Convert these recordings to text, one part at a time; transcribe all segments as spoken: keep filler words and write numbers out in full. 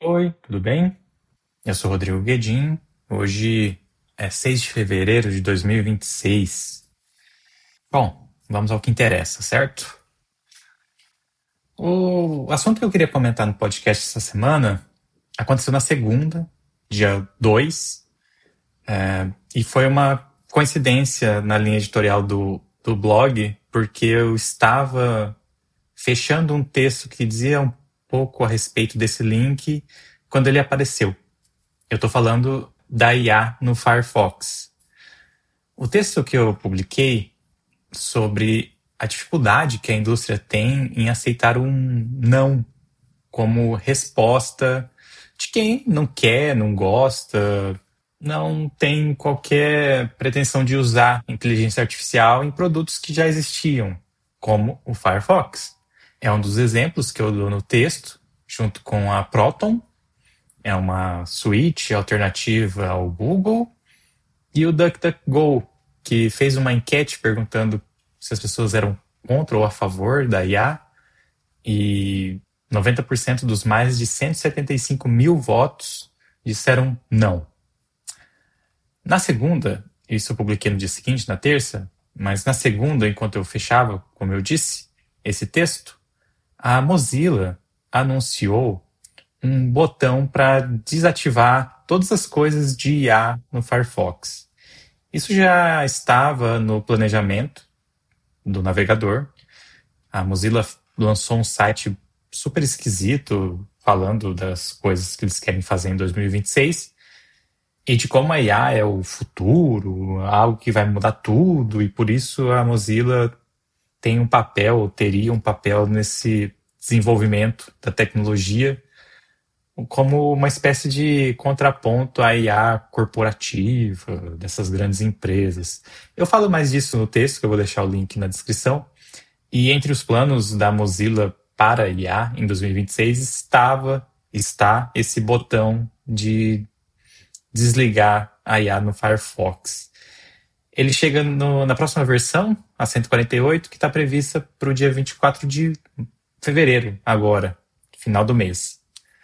Oi, tudo bem? Eu sou Rodrigo Guedin. Hoje é seis de fevereiro de dois mil e vinte e seis. Bom, vamos ao que interessa, certo? O assunto que eu queria comentar no podcast essa semana aconteceu na segunda, dia dois, e foi uma coincidência na linha editorial do, do blog, porque eu estava fechando um texto que dizia um pouco a respeito desse link quando ele apareceu. Eu estou falando da I A no Firefox. O texto que eu publiquei sobre a dificuldade que a indústria tem em aceitar um não como resposta de quem não quer, não gosta, não tem qualquer pretensão de usar inteligência artificial em produtos que já existiam, como o Firefox. É um dos exemplos que eu dou no texto, junto com a Proton, é uma suíte alternativa ao Google, e o DuckDuckGo, que fez uma enquete perguntando se as pessoas eram contra ou a favor da I A, e noventa por cento dos mais de cento e setenta e cinco mil votos disseram não. Na segunda, isso eu publiquei no dia seguinte, na terça, mas na segunda, enquanto eu fechava, como eu disse, esse texto, a Mozilla anunciou um botão para desativar todas as coisas de I A no Firefox. Isso já estava no planejamento do navegador. A Mozilla lançou um site super esquisito falando das coisas que eles querem fazer em dois mil e vinte e seis e de como a I A é o futuro, algo que vai mudar tudo, e por isso a Mozilla tem um papel, teria um papel nesse desenvolvimento da tecnologia como uma espécie de contraponto à I A corporativa dessas grandes empresas. Eu falo mais disso no texto, que eu vou deixar o link na descrição. E entre os planos da Mozilla para a I A em dois mil e vinte e seis estava, está esse botão de desligar a I A no Firefox. Ele chega no, na próxima versão, a cento e quarenta e oito, que está prevista para o dia vinte e quatro de fevereiro, agora, final do mês.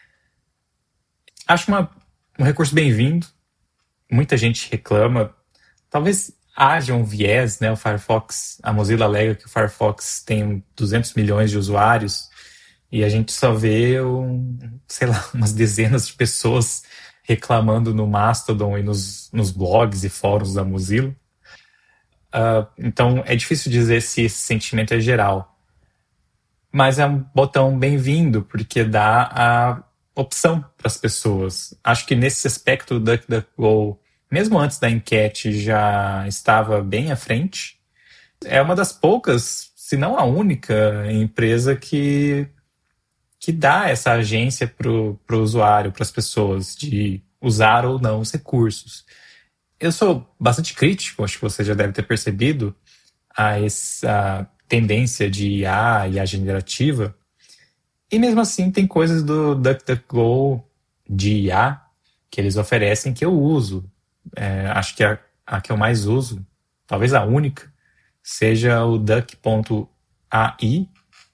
Acho uma, um recurso bem-vindo. Muita gente reclama. Talvez haja um viés, né? O Firefox, a Mozilla alega que o Firefox tem duzentos milhões de usuários e a gente só vê, um, sei lá, umas dezenas de pessoas reclamando no Mastodon e nos, nos blogs e fóruns da Mozilla. Uh, então é difícil dizer se esse sentimento é geral. Mas é um botão bem-vindo, porque dá a opção para as pessoas. Acho que nesse aspecto o DuckDuckGo, mesmo antes da enquete, já estava bem à frente. É uma das poucas, se não a única, empresa que, que dá essa agência para o usuário, para as pessoas, de usar ou não os recursos. Eu sou bastante crítico, acho que você já deve ter percebido, a essa tendência de I A e a generativa. E mesmo assim tem coisas do DuckDuckGo de I A que eles oferecem que eu uso. É, acho que a, a que eu mais uso, talvez a única, seja o duck ponto A I,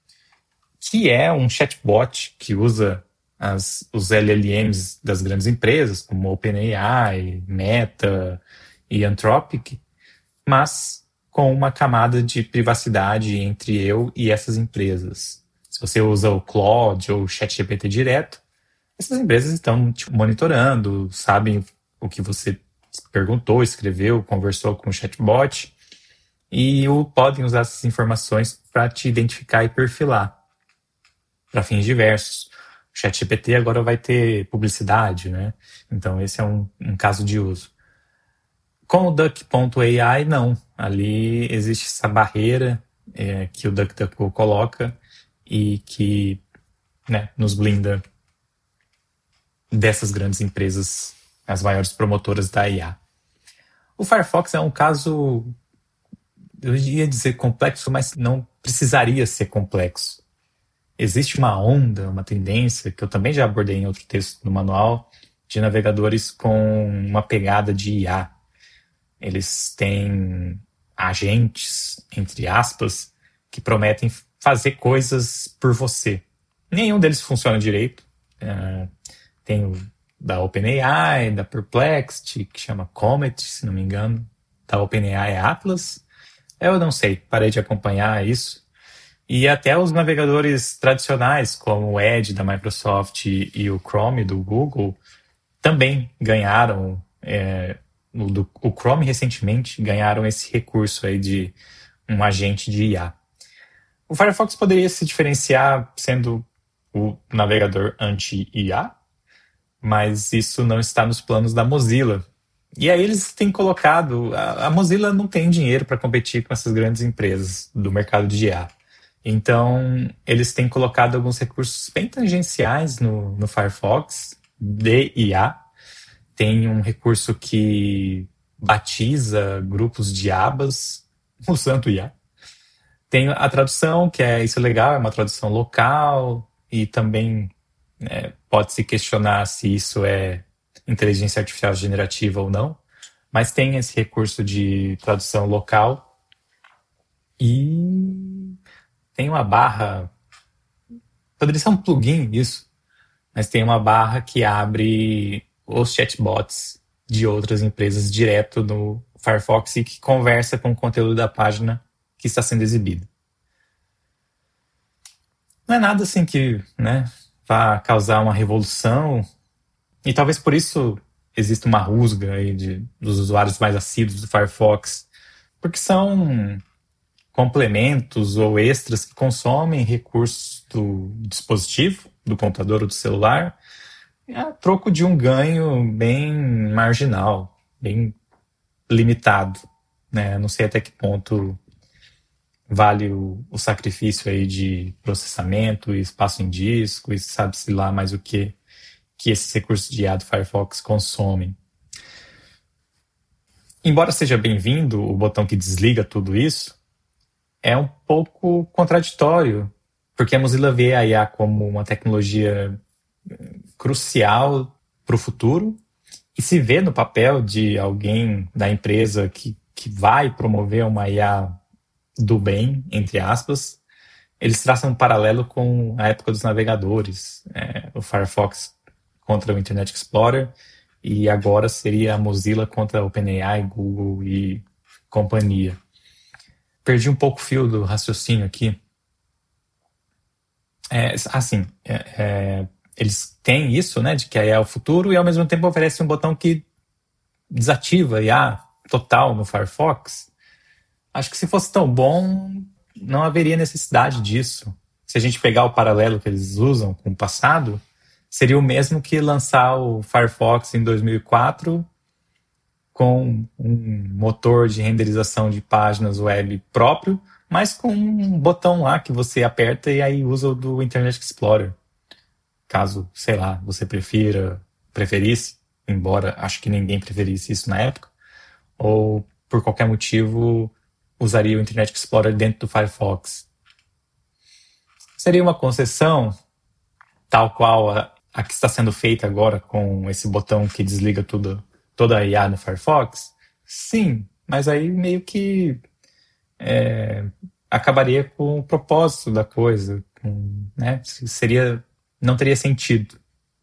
que é um chatbot que usa as, os L L Ms das grandes empresas, como OpenAI, Meta e Anthropic, mas com uma camada de privacidade entre eu e essas empresas. Se você usa o Claude ou o ChatGPT direto, essas empresas estão te monitorando, sabem o que você perguntou, escreveu, conversou com o chatbot e o, podem usar essas informações para te identificar e perfilar para fins diversos. O ChatGPT agora vai ter publicidade, né? Então esse é um, um caso de uso. Com o duck ponto A I, não. Ali existe essa barreira é, que o DuckDuckGo coloca e que, né, nos blinda dessas grandes empresas, as maiores promotoras da I A. O Firefox é um caso, eu ia dizer complexo, mas não precisaria ser complexo. Existe uma onda, uma tendência, que eu também já abordei em outro texto no manual, de navegadores com uma pegada de I A. Eles têm agentes, entre aspas, que prometem fazer coisas por você. Nenhum deles funciona direito. É, Tem o da OpenAI, da Perplexity, que chama Comet, se não me engano. Da OpenAI é Atlas. Eu não sei, parei de acompanhar isso. E até os navegadores tradicionais, como o Edge da Microsoft e o Chrome do Google, também ganharam, é, o, do, o Chrome recentemente ganharam esse recurso aí de um agente de I A. O Firefox poderia se diferenciar sendo o navegador anti-I A, mas isso não está nos planos da Mozilla. E aí eles têm colocado... A, a Mozilla não tem dinheiro para competir com essas grandes empresas do mercado de I A. Então, eles têm colocado alguns recursos bem tangenciais no, no Firefox, de I A. Tem um recurso que batiza grupos de abas usando I A. Tem a tradução, que é isso é legal, é uma tradução local, e também é, pode-se questionar se isso é inteligência artificial generativa ou não, mas tem esse recurso de tradução local e tem uma barra, poderia ser um plugin isso, mas tem uma barra que abre os chatbots de outras empresas direto no Firefox e que conversa com o conteúdo da página que está sendo exibido. Não é nada assim que, né, vá causar uma revolução, e talvez por isso exista uma rusga aí de, dos usuários mais assíduos do Firefox, porque são complementos ou extras que consomem recursos do dispositivo, do computador ou do celular, a troco de um ganho bem marginal, bem limitado, né? Não sei até que ponto vale o, o sacrifício aí de processamento e espaço em disco e sabe-se lá mais o que que esses recursos de I A do Firefox consomem. Embora seja bem-vindo o botão que desliga tudo isso, é um pouco contraditório, porque a Mozilla vê a I A como uma tecnologia crucial para o futuro e se vê no papel de alguém da empresa que, que vai promover uma I A do bem, entre aspas. Eles traçam um paralelo com a época dos navegadores, é, o Firefox contra o Internet Explorer, e agora seria a Mozilla contra a OpenAI, Google e companhia. Perdi um pouco o fio do raciocínio aqui. É, assim, é, é, eles têm isso, né, de que a I A é o futuro e ao mesmo tempo oferece um botão que desativa a I A total no Firefox. Acho que se fosse tão bom, não haveria necessidade disso. Se a gente pegar o paralelo que eles usam com o passado, seria o mesmo que lançar o Firefox em dois mil e quatro com um motor de renderização de páginas web próprio, mas com um botão lá que você aperta e aí usa o do Internet Explorer. Caso, sei lá, você prefira, preferisse, embora acho que ninguém preferisse isso na época, ou por qualquer motivo usaria o Internet Explorer dentro do Firefox. Seria uma concessão, tal qual a, a que está sendo feita agora com esse botão que desliga tudo, toda a I A no Firefox? Sim, mas aí meio que é, acabaria com o propósito da coisa, com, né? Seria, não teria sentido.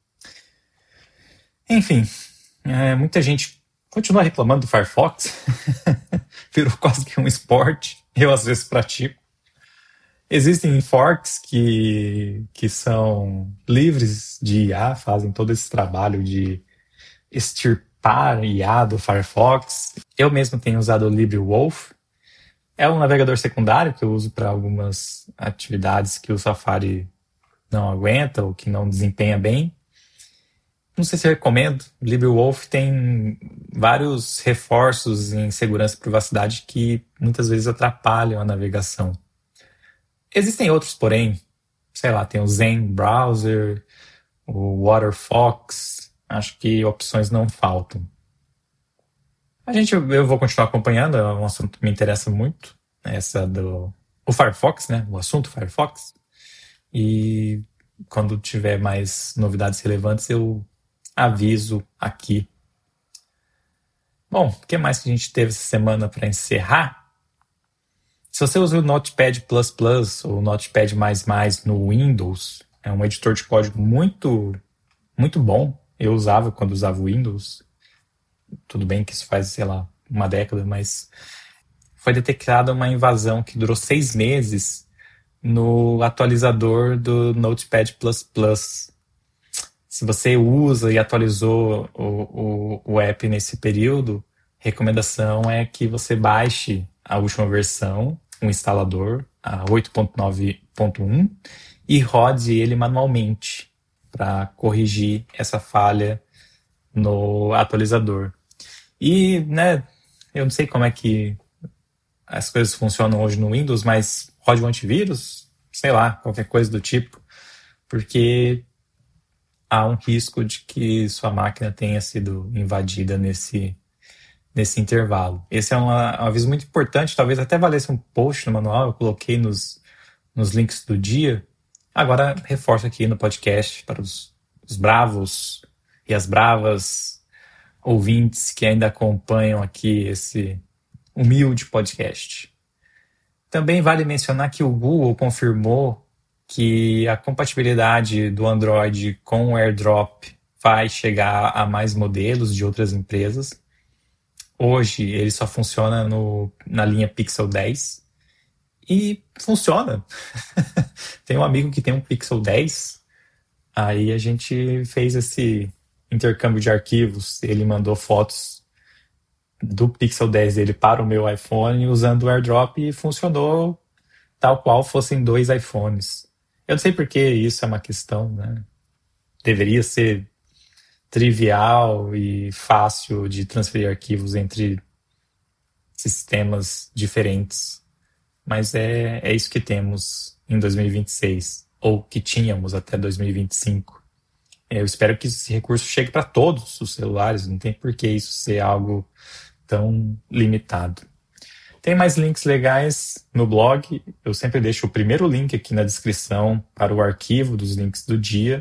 Enfim, é, muita gente continua reclamando do Firefox, virou quase que um esporte, eu às vezes pratico. Existem forks que, que são livres de I A, fazem todo esse trabalho de extirpar I A do Firefox. Eu mesmo tenho usado o LibreWolf. É um navegador secundário que eu uso para algumas atividades que o Safari não aguenta ou que não desempenha bem. Não sei se eu recomendo. O LibreWolf tem vários reforços em segurança e privacidade que muitas vezes atrapalham a navegação. Existem outros, porém, sei lá, tem o Zen Browser, o WaterFox, acho que opções não faltam. A gente, eu vou continuar acompanhando, é um assunto que me interessa muito, essa do o Firefox, né, o assunto Firefox, e quando tiver mais novidades relevantes eu aviso aqui. Bom, o que mais que a gente teve essa semana para encerrar? Se você usa o Notepad plus plus ou o Notepad mais mais no Windows, é um editor de código muito muito bom. Eu usava quando usava o Windows. Tudo bem que isso faz, sei lá, uma década, mas foi detectada uma invasão que durou seis meses no atualizador do Notepad plus plus. Se você usa e atualizou o, o, o app nesse período, recomendação é que você baixe a última versão, o instalador, a oito ponto nove ponto um, e rode ele manualmente para corrigir essa falha no atualizador. E, né, eu não sei como é que as coisas funcionam hoje no Windows, mas rode um antivírus, sei lá, qualquer coisa do tipo, porque há um risco de que sua máquina tenha sido invadida nesse, nesse intervalo. Esse é uma, um aviso muito importante, talvez até valesse um post no manual, eu coloquei nos, nos links do dia. Agora reforço aqui no podcast para os, os bravos e as bravas ouvintes que ainda acompanham aqui esse humilde podcast. Também vale mencionar que o Google confirmou que a compatibilidade do Android com o AirDrop vai chegar a mais modelos de outras empresas. Hoje ele só funciona no, na linha Pixel dez e funciona. Tem um amigo que tem um Pixel dez, aí a gente fez esse intercâmbio de arquivos, ele mandou fotos do Pixel dez dele para o meu iPhone usando o AirDrop e funcionou tal qual fossem dois iPhones. Eu não sei por que isso é uma questão, né? Deveria ser trivial e fácil de transferir arquivos entre sistemas diferentes, mas é, é isso que temos em dois mil e vinte e seis, ou que tínhamos até dois mil e vinte e cinco. Eu espero que esse recurso chegue para todos os celulares, não tem por que isso ser algo tão limitado. Tem mais links legais no blog. Eu sempre deixo o primeiro link aqui na descrição para o arquivo dos links do dia.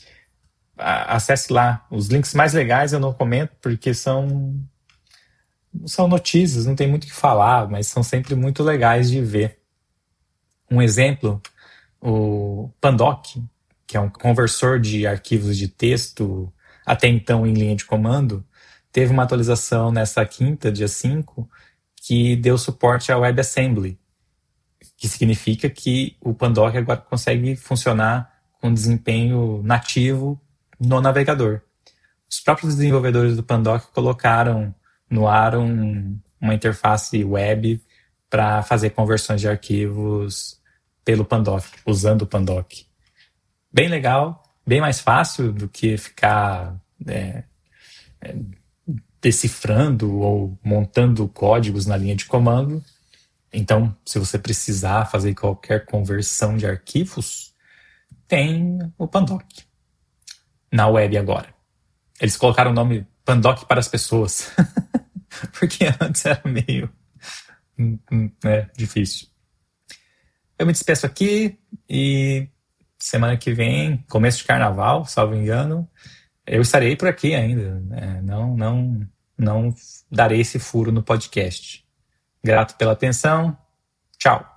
Acesse lá. Os links mais legais eu não comento porque são, são notícias, não tem muito o que falar, mas são sempre muito legais de ver. Um exemplo, o Pandoc, que é um conversor de arquivos de texto, até então em linha de comando, teve uma atualização nessa quinta, dia cinco, que deu suporte ao WebAssembly, que significa que o Pandoc agora consegue funcionar com desempenho nativo no navegador. Os próprios desenvolvedores do Pandoc colocaram no ar um, uma interface web para fazer conversões de arquivos pelo Pandoc, usando o Pandoc. Bem legal, bem mais fácil do que ficar é, é, decifrando ou montando códigos na linha de comando. Então, se você precisar fazer qualquer conversão de arquivos, tem o Pandoc na web agora. Eles colocaram o nome Pandoc para as pessoas, porque antes era meio né, difícil. Eu me despeço aqui e semana que vem, começo de carnaval, salvo engano, eu estarei por aqui ainda. Né? Não, não, não darei esse furo no podcast. Grato pela atenção. Tchau.